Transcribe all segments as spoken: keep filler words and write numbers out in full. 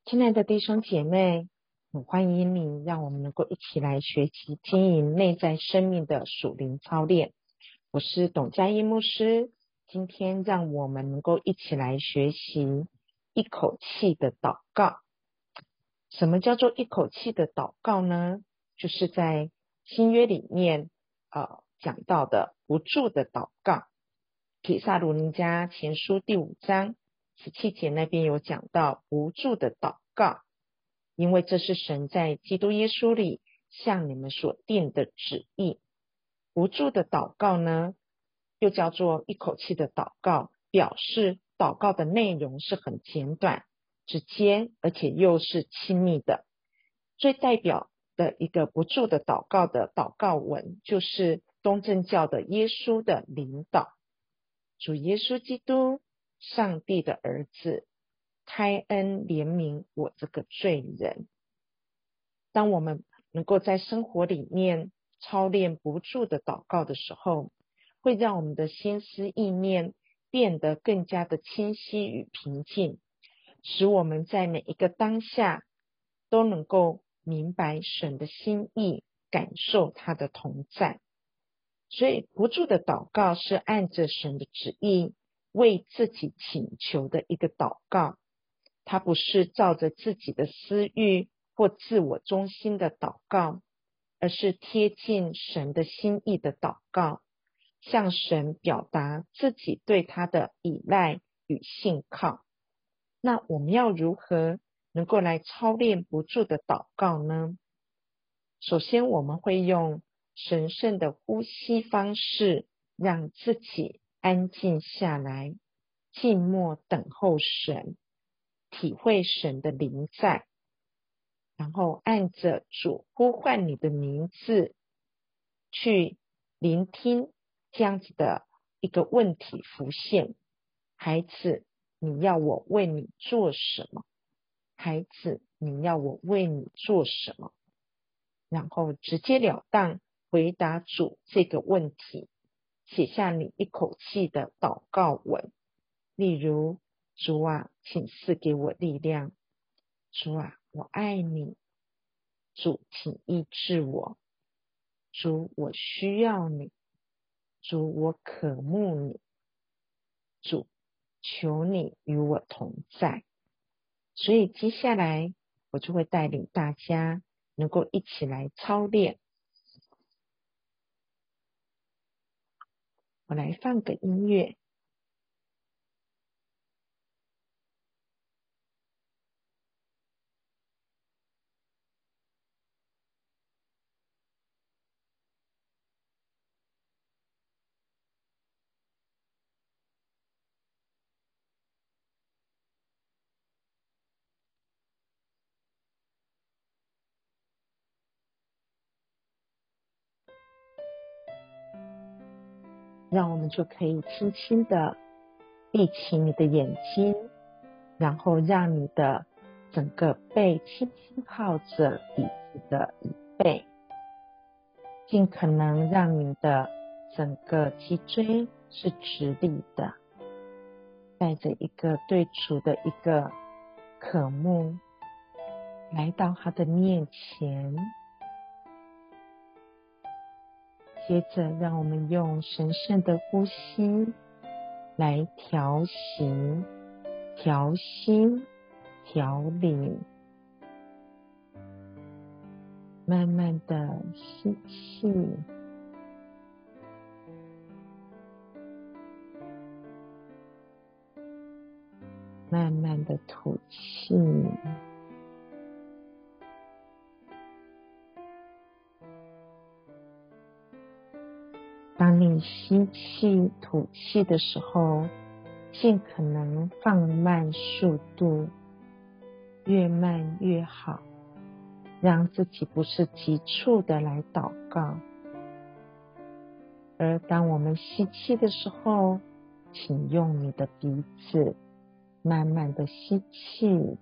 亲爱的弟兄姐妹，很欢迎你，让我们能够一起来学习经营内在生命的属灵操练。我是董佳音牧师，今天让我们能够一起来学习一口气的祷告。什么叫做一口气的祷告呢？就是在新约里面呃讲到的不住的祷告。帖撒罗尼迦前书第五章十七节那边有讲到不住的祷告，因为这是神在基督耶稣里向你们所定的旨意。不住的祷告呢，又叫做一口气的祷告，表示祷告的内容是很简短、直接，而且又是亲密的。最代表的一个不住的祷告的祷告文，就是东正教的耶稣的领导。主耶稣基督，上帝的儿子，开恩怜悯我这个罪人。当我们能够在生活里面操练不住的祷告的时候，会让我们的心思意念变得更加的清晰与平静，使我们在每一个当下都能够明白神的心意，感受他的同在。所以不住的祷告是按着神的旨意为自己请求的一个祷告，它不是照着自己的私欲或自我中心的祷告，而是贴近神的心意的祷告，向神表达自己对他的依赖与信靠。那我们要如何能够来操练不住的祷告呢？首先我们会用神圣的呼吸方式，让自己安静下来，静默等候神，体会神的临在，然后按着主呼唤你的名字去聆听这样子的一个问题浮现。孩子，你要我为你做什么？孩子，你要我为你做什么？然后直截了当回答主这个问题，写下你一口气的祷告文。例如，主啊，请赐给我力量。主啊，我爱你。主，请医治我。主，我需要你。主，我渴慕你。主，求你与我同在。所以接下来我就会带领大家能够一起来操练。我来放个音乐。让我们就可以轻轻的闭起你的眼睛，然后让你的整个背轻轻靠着椅子的椅背，尽可能让你的整个脊椎是直立的，带着一个对主的一个渴慕，来到他的面前。接着让我们用神圣的呼吸来调息、调心、调理。慢慢的吸气，慢慢的吐气。当你吸气、吐气的时候，尽可能放慢速度，越慢越好，让自己不是急促的来祷告。而当我们吸气的时候，请用你的鼻子慢慢的吸气，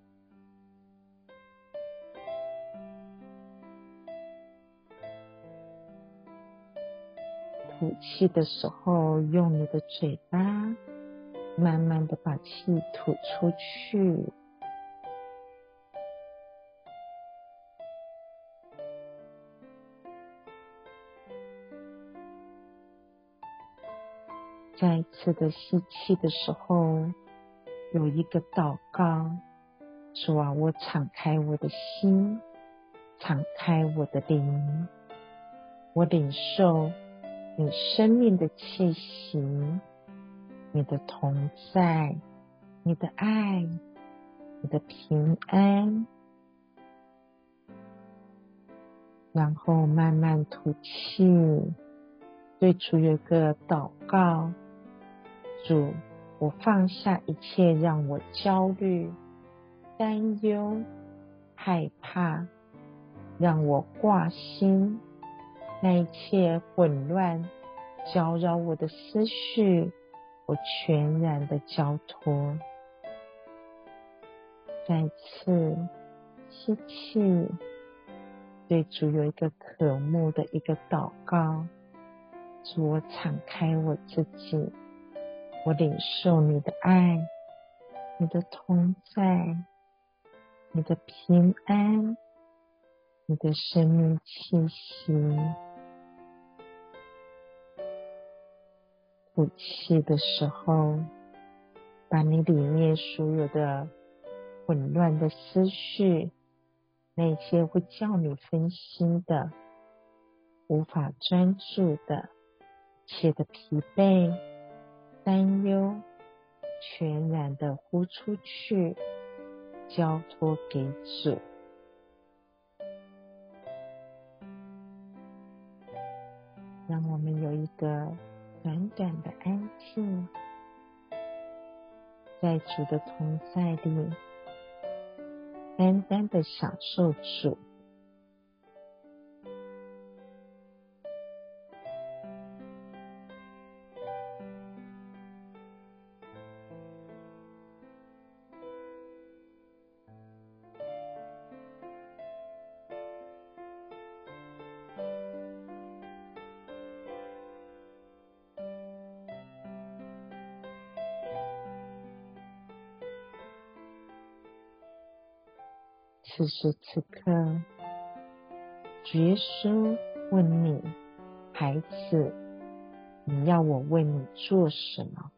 吐气的时候，用你的嘴巴慢慢的把气吐出去。 再一次的吸气的时候，有一个祷告，主啊，我敞开我的心，敞开我的灵，我领受你生命的气息，你的同在，你的爱，你的平安。然后慢慢吐气，对主有个祷告，主，我放下一切让我焦虑、担忧、害怕，让我挂心，那一切混乱、搅扰我的思绪，我全然的交托。再次吸气，对主有一个渴慕的一个祷告，主，我敞开我自己，我领受你的爱，你的同在，你的平安，你的生命气息。吐气的时候，把你里面所有的混乱的思绪，那些会叫你分心的、无法专注的、一切的疲惫、担忧，全然的呼出去，交托给主。让我们有一个短短的安静，在主的同在里，单单的享受主。此时此刻，主耶稣问你，孩子，你要我为你做什么？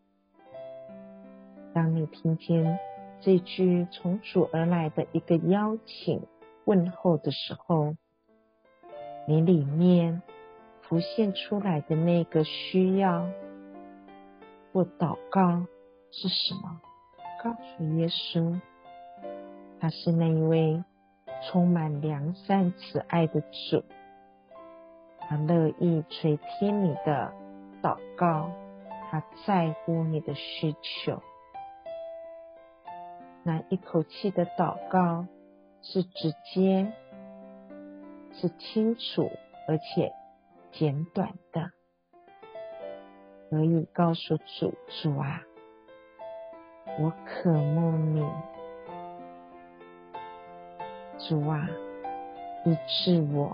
当你听见这句从主而来的一个邀请问候的时候，你里面浮现出来的那个需要或祷告是什么？告诉耶稣，他是那一位充满良善慈爱的主，他乐意垂听你的祷告，他在乎你的需求。那一口气的祷告是直接，是清楚而且简短的，可以告诉主，主啊，我渴慕你，主啊，医治我，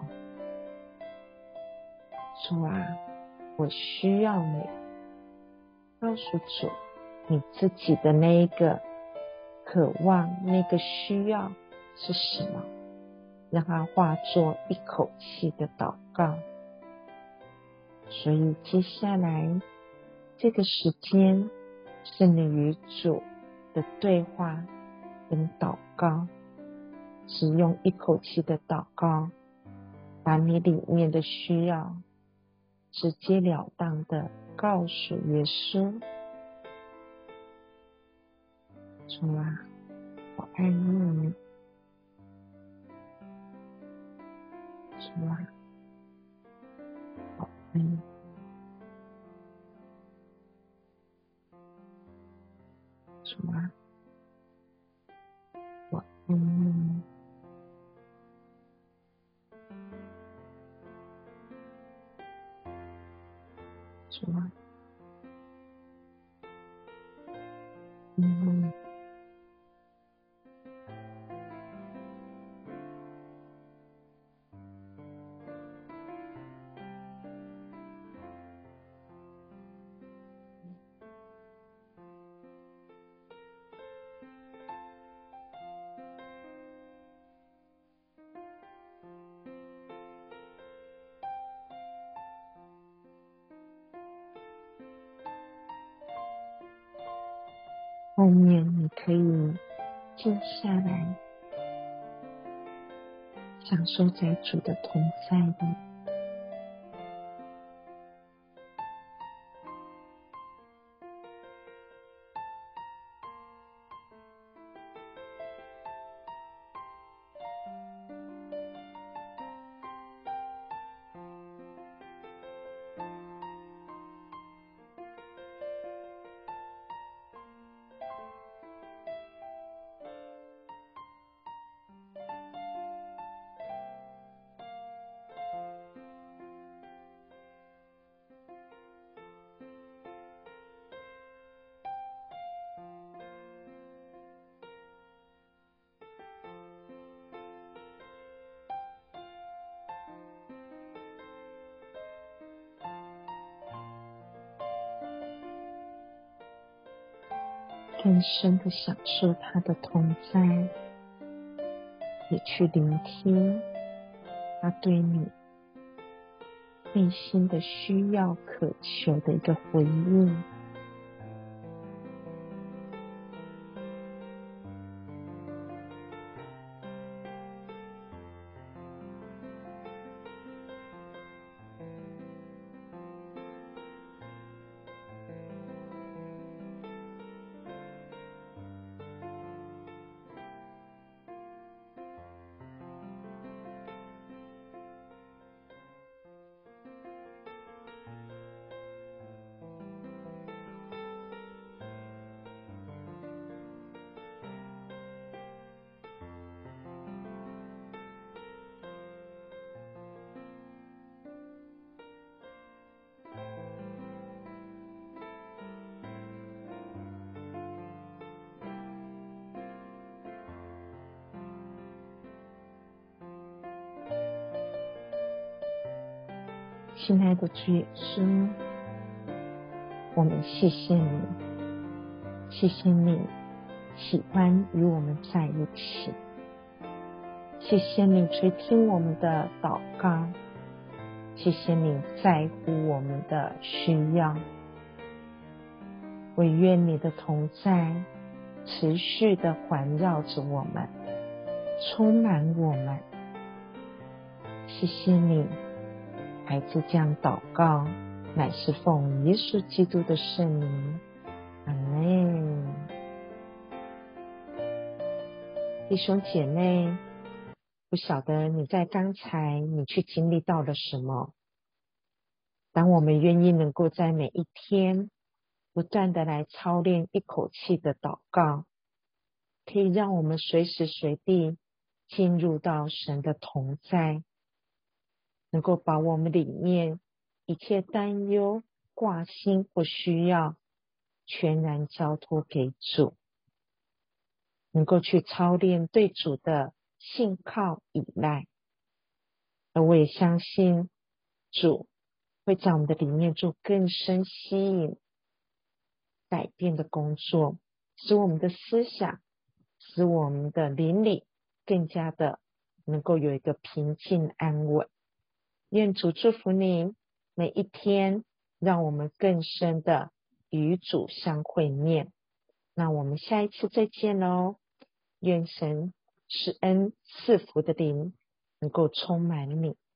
主啊，我需要你。告诉主你自己的那一个渴望，那个需要是什么，让它化作一口气的祷告。所以接下来这个时间是你与主的对话跟祷告，只用一口气的祷告，把你里面的需要直截了当的告诉耶稣。主啊，我爱慕你，主啊，我爱你，主啊，我爱慕你，主啊，因为后面你可以静下来，享受在主的同在里。更深的享受他的同在，也去聆听他对你内心的需要渴求的一个回应。亲爱的主耶稣，我们谢谢你，谢谢你喜欢与我们在一起，谢谢你垂听我们的祷告，谢谢你在乎我们的需要。惟愿你的同在持续的环绕着我们，充满我们。谢谢你，孩子这样祷告，乃是奉耶稣基督的圣名，阿们。弟兄姐妹，不晓得你在刚才你去经历到了什么？当我们愿意能够在每一天不断的来操练一口气的祷告，可以让我们随时随地进入到神的同在，能够把我们里面一切担忧、挂心或需要全然交托给主，能够去操练对主的信靠依赖。而我也相信主会在我们的里面做更深吸引改变的工作，使我们的思想，使我们的灵里更加的能够有一个平静安稳。愿主祝福你每一天，让我们更深的与主相会面。那我们下一次再见咯，愿神施恩赐福的灵能够充满你。